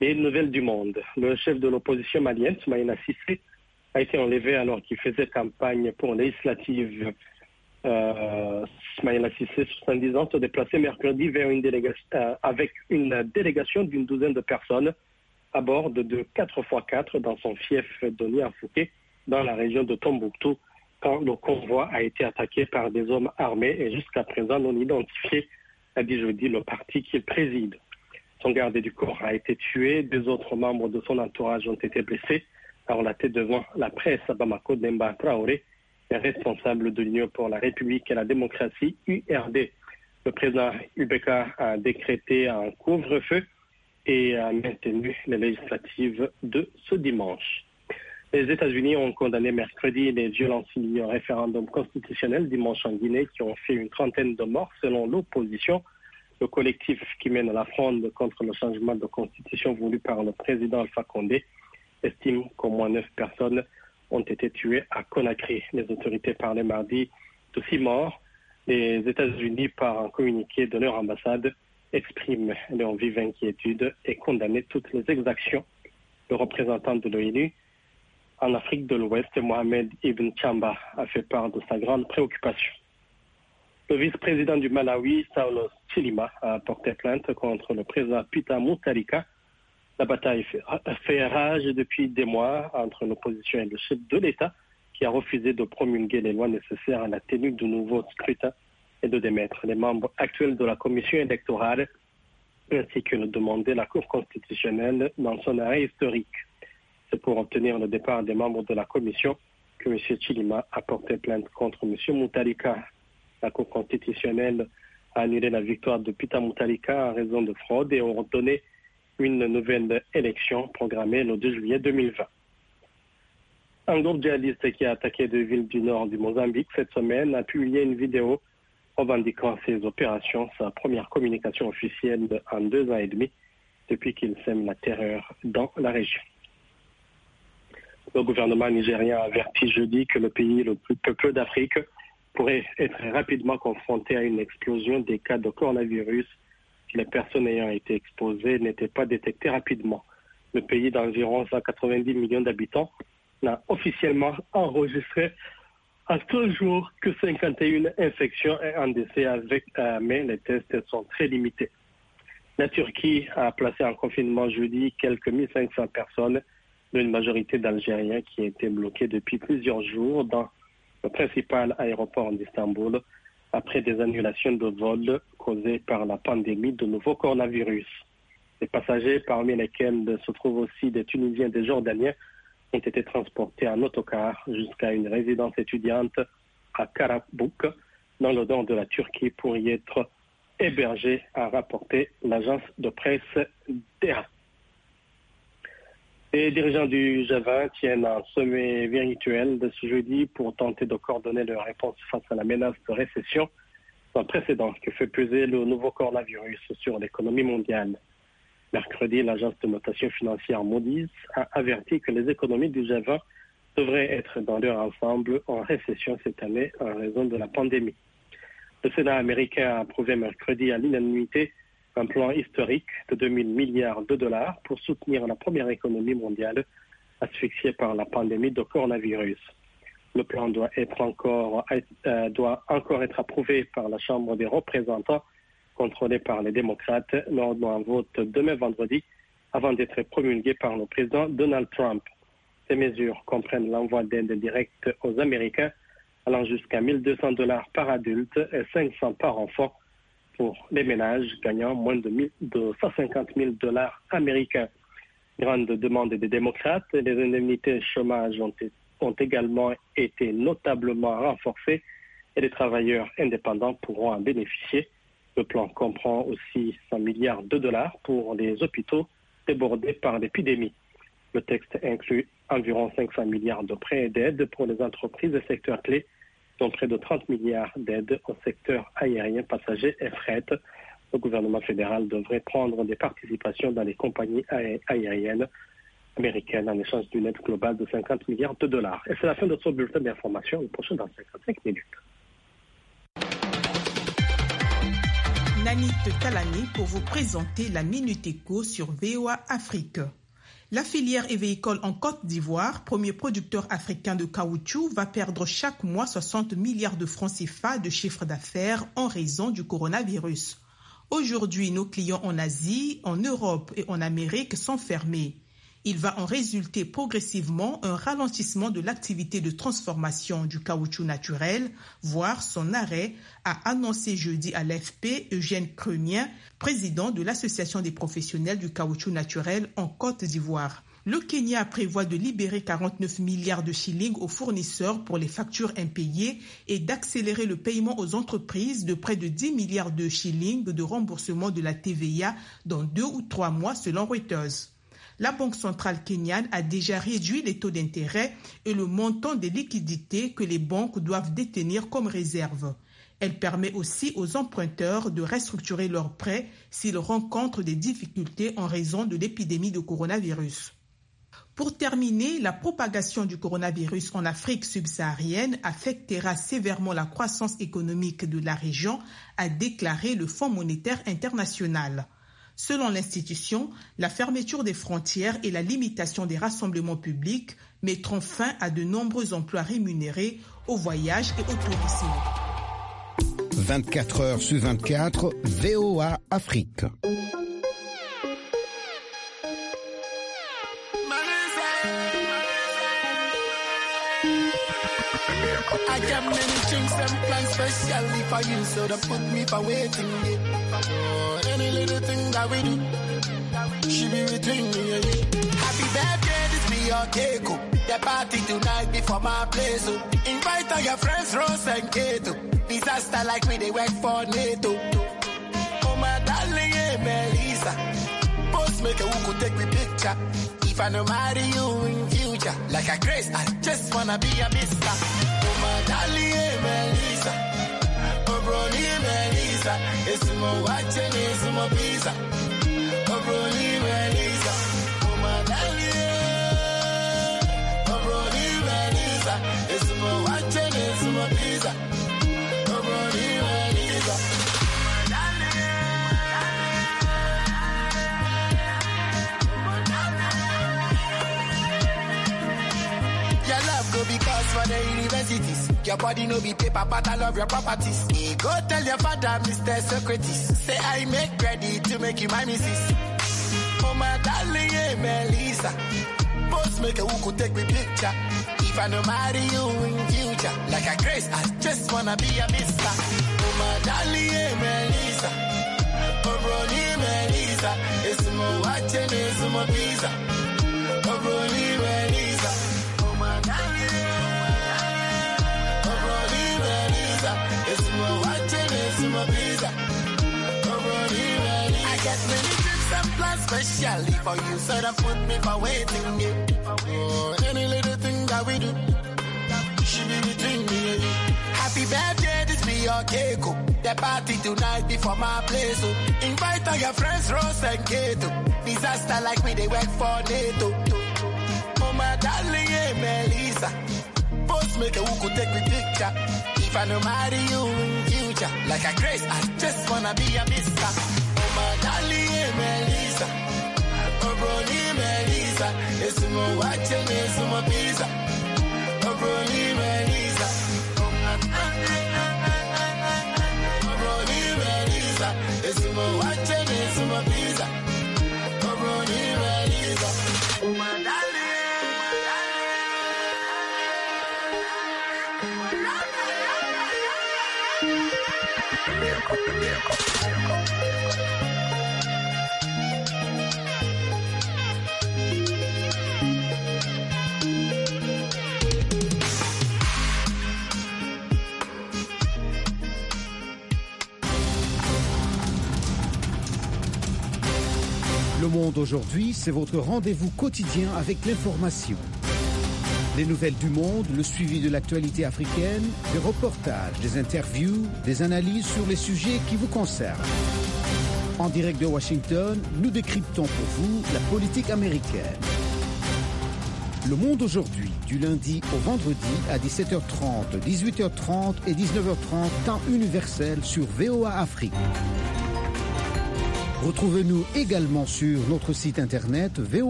Les nouvelles du monde. Le chef de l'opposition malienne, Soumaïla Cissé, a été enlevé alors qu'il faisait campagne pour législative. Soumaïla Cissé, 70 ans, se déplaçait mercredi vers avec une délégation d'une douzaine de personnes à bord de 4x4 dans son fief Doni Afouké, dans la région de Tombouctou, quand le convoi a été attaqué par des hommes armés et jusqu'à présent non identifiés, a dit jeudi le parti qu'il préside. Son gardé du corps a été tué, 2 autres membres de son entourage ont été blessés, a relaté devant la presse à Bamako Demba Traoré, responsable de l'Union pour la République et la démocratie, URD. Le président Ubeka a décrété un couvre-feu et a maintenu les législatives de ce dimanche. Les États-Unis ont condamné mercredi les violences liées au référendum constitutionnel dimanche en Guinée qui ont fait une trentaine de morts selon l'opposition. Le collectif qui mène la fronde contre le changement de constitution voulu par le président Alpha Condé estime qu'au moins 9 personnes ont été tuées à Conakry. Les autorités parlaient mardi de 6 morts. Les États-Unis, par un communiqué de leur ambassade, expriment leur vive inquiétude et condamnent toutes les exactions. Le représentant de l'ONU en Afrique de l'Ouest, Mohamed Ibn Chamba, a fait part de sa grande préoccupation. Le vice-président du Malawi, Saulos Chilima, a porté plainte contre le président Peter Mutharika. La bataille fait rage depuis des mois entre l'opposition et le chef de l'État, qui a refusé de promulguer les lois nécessaires à la tenue de nouveaux scrutins et de démettre les membres actuels de la commission électorale, ainsi que le demandait la Cour constitutionnelle dans son arrêt historique. C'est pour obtenir le départ des membres de la commission que M. Chilima a porté plainte contre M. Mutharika. La Cour constitutionnelle a annulé la victoire de Peter Mutharika en raison de fraude et a ordonné une nouvelle élection programmée le 2 juillet 2020. Un groupe djihadiste qui a attaqué 2 villes du nord du Mozambique cette semaine a publié une vidéo revendiquant ses opérations, sa première communication officielle en 2 ans et demi depuis qu'il sème la terreur dans la région. Le gouvernement nigérien a averti jeudi que le pays le plus peuplé d'Afrique pourrait être rapidement confronté à une explosion des cas de coronavirus si les personnes ayant été exposées n'étaient pas détectées rapidement. Le pays d'environ 190 millions d'habitants n'a officiellement enregistré à ce jour que 51 infections et un décès mais les tests sont très limités. La Turquie a placé en confinement jeudi quelques 1500 personnes, d'une majorité d'Algériens qui étaient bloqués depuis plusieurs jours dans le principal aéroport d'Istanbul après des annulations de vols causées par la pandémie de nouveau coronavirus. Les passagers, parmi lesquels se trouvent aussi des Tunisiens et des Jordaniens, ont été transportés en autocar jusqu'à une résidence étudiante à Karabük, dans le nord de la Turquie, pour y être hébergés, a rapporté l'agence de presse DEA. Les dirigeants du G20 tiennent un sommet virtuel de ce jeudi pour tenter de coordonner leur réponse face à la menace de récession sans précédent que fait peser le nouveau coronavirus sur l'économie mondiale. Mercredi, l'agence de notation financière Moody's a averti que les économies du G20 devraient être dans leur ensemble en récession cette année en raison de la pandémie. Le Sénat américain a approuvé mercredi à l'unanimité un plan historique de 2000 milliards de dollars pour soutenir la première économie mondiale asphyxiée par la pandémie de coronavirus. Le plan doit encore être approuvé par la Chambre des représentants, contrôlée par les démocrates, lors d'un vote demain vendredi, avant d'être promulgué par le président Donald Trump. Ces mesures comprennent l'envoi d'aide directe aux Américains, allant jusqu'à $1 200 par adulte et $500 par enfant, pour les ménages gagnant moins de $150 000 américains. Grande demande des démocrates, les indemnités chômage ont également été notablement renforcées et les travailleurs indépendants pourront en bénéficier. Le plan comprend aussi $100 milliards pour les hôpitaux débordés par l'épidémie. Le texte inclut environ 500 milliards de prêts et d'aides pour les entreprises et secteurs clés, dont près de 30 milliards d'aides au secteur aérien, passager et fret. Le gouvernement fédéral devrait prendre des participations dans les compagnies aériennes américaines en échange d'une aide globale de $50 milliards. Et c'est la fin de ce bulletin d'information. Le prochain dans 55 minutes. Nanit Talani pour vous présenter la Minute Éco sur VOA Afrique. La filière évéicole en Côte d'Ivoire, premier producteur africain de caoutchouc, va perdre chaque mois 60 milliards de francs CFA de chiffre d'affaires en raison du coronavirus. Aujourd'hui, nos clients en Asie, en Europe et en Amérique sont fermés. Il va en résulter progressivement un ralentissement de l'activité de transformation du caoutchouc naturel, voire son arrêt, a annoncé jeudi à l'AFP Eugène Cremien, président de l'Association des professionnels du caoutchouc naturel en Côte d'Ivoire. Le Kenya prévoit de libérer 49 milliards de shillings aux fournisseurs pour les factures impayées et d'accélérer le paiement aux entreprises de près de 10 milliards de shillings de remboursement de la TVA dans 2 ou 3 mois selon Reuters. La Banque centrale kenyane a déjà réduit les taux d'intérêt et le montant des liquidités que les banques doivent détenir comme réserve. Elle permet aussi aux emprunteurs de restructurer leurs prêts s'ils rencontrent des difficultés en raison de l'épidémie de coronavirus. Pour terminer, la propagation du coronavirus en Afrique subsaharienne affectera sévèrement la croissance économique de la région, a déclaré le Fonds monétaire international. Selon l'institution, la fermeture des frontières et la limitation des rassemblements publics mettront fin à de nombreux emplois rémunérés au voyage et au tourisme. 24 heures sur 24, VOA Afrique. I got many drinks and plans specially for you, so don't put me for waiting. Oh, any little thing that we do, she be between me and you. Happy birthday, this be your cake. The party tonight before my place. So invite all your friends, Rose and Kato. Disaster like me, they work for NATO. Oh my darling, yeah, Melissa. Post make a who could take me picture. If I no marry you in future, like a grace, I just wanna be a mister. Oh my darling, yeah, Melissa. Oh brony, Melissa. It's more watching, it's more pizza. Oh brony, Melissa. Oh my darling, yeah. Oh brony, Melissa. It's more watching, it's more pizza. Oh brony, Melissa. Because for the universities, your body no be paper, but I love your properties. Hey, go tell your father, Mr. Socrates, say I make ready to make you my missus. Oh my darling, yeah, Melissa. Post make a who could take me picture. If I no marry you in future, like a grace, I just wanna be a mister. Oh my darling, yeah, Melissa. Oh brony, Melissa. It's more watching, it's more pizza. Oh brony, Melissa. Oh my darling. It's more watching, it's more pizza. I get many trips and plans specially for you, so don't put me for waiting. Yeah. Oh, any little thing that we do, she be between me and you. Happy birthday, this be your cake. The party tonight before my place. So invite all your friends, Rose and Kato. Disaster like me, they work for NATO. Oh my darling, yeah, Melissa. Post make a who could take me picture. If I no marry you in future, like a grace, I just wanna be a mister. Oh my darling, yeah, Melissa. Oh brony, Melissa. It's more watching, it's more pizza. Oh brony, Melissa. Oh brony, Melissa. It's more watching, it's more pizza. Oh brony, Melissa. Oh my darling. Le Monde aujourd'hui, c'est votre rendez-vous quotidien avec l'information. Les nouvelles du monde, le suivi de l'actualité africaine, des reportages, des interviews, des analyses sur les sujets qui vous concernent. En direct de Washington, nous décryptons pour vous la politique américaine. Le Monde aujourd'hui, du lundi au vendredi à 17h30, 18h30 et 19h30, temps universel sur VOA Afrique. Retrouvez-nous également sur notre site internet